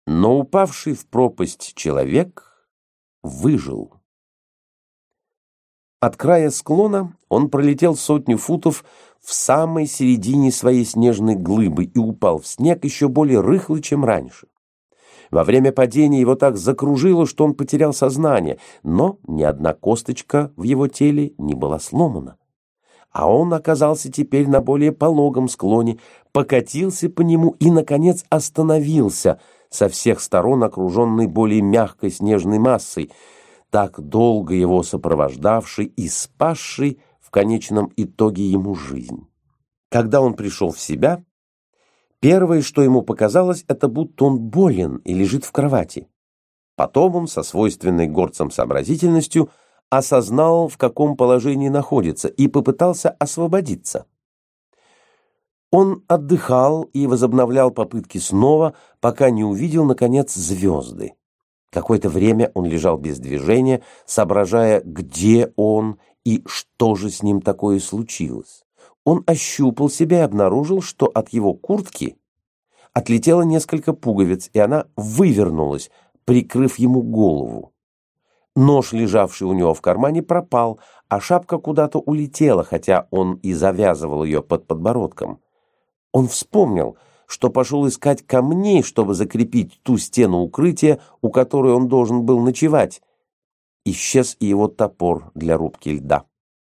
Но упавший в пропасть человек выжил. От края склона он пролетел 100 футов в самой середине своей снежной глыбы и упал в снег еще более рыхлый, чем раньше. Во время падения его так закружило, что он потерял сознание, но ни одна косточка в его теле не была сломана. А он оказался теперь на более пологом склоне, покатился по нему и, наконец, остановился, со всех сторон окруженный более мягкой снежной массой, так долго его сопровождавший и спасший в конечном итоге ему жизнь. Когда он пришел в себя, первое, что ему показалось, это будто он болен и лежит в кровати. Потом он со свойственной горцам сообразительностью осознал, в каком положении находится, и попытался освободиться. Он отдыхал и возобновлял попытки снова, пока не увидел, наконец, звезды. Какое-то время он лежал без движения, соображая, где он и что же с ним такое случилось. Он ощупал себя и обнаружил, что от его куртки отлетело несколько пуговиц, и она вывернулась, прикрыв ему голову. Нож, лежавший у него в кармане, пропал, а шапка куда-то улетела, хотя он и завязывал ее под подбородком. Он вспомнил, что пошел искать камней, чтобы закрепить ту стену укрытия, у которой он должен был ночевать. Исчез и его топор для рубки льда.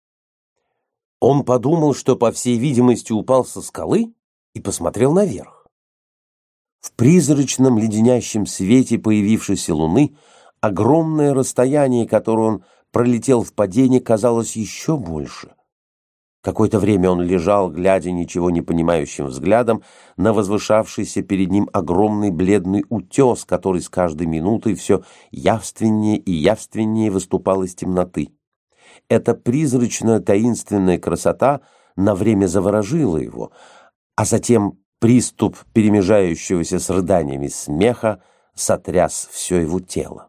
Он подумал, что, по всей видимости, упал со скалы и посмотрел наверх. В призрачном леденящем свете появившейся луны огромное расстояние, которое он пролетел в падении, казалось еще больше. Какое-то время он лежал, глядя ничего не понимающим взглядом на возвышавшийся перед ним огромный бледный утес, который с каждой минутой все явственнее и явственнее выступал из темноты. Эта призрачная таинственная красота на время заворожила его, а затем приступ перемежающегося с рыданиями смеха сотряс все его тело.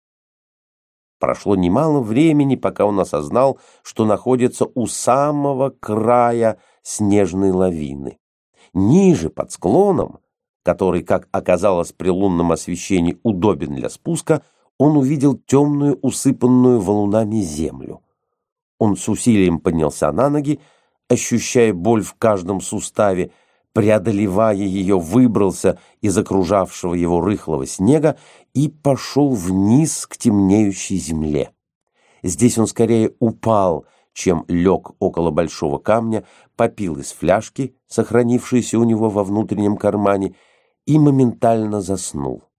Прошло немало времени, пока он осознал, что находится у самого края снежной лавины. Ниже, под склоном, который, как оказалось при лунном освещении, удобен для спуска, он увидел темную, усыпанную валунами землю. Он с усилием поднялся на ноги, ощущая боль в каждом суставе, преодолевая ее, выбрался из окружавшего его рыхлого снега и пошел вниз к темнеющей земле. Здесь он скорее упал, чем лег около большого камня, попил из фляжки, сохранившейся у него во внутреннем кармане, и моментально заснул.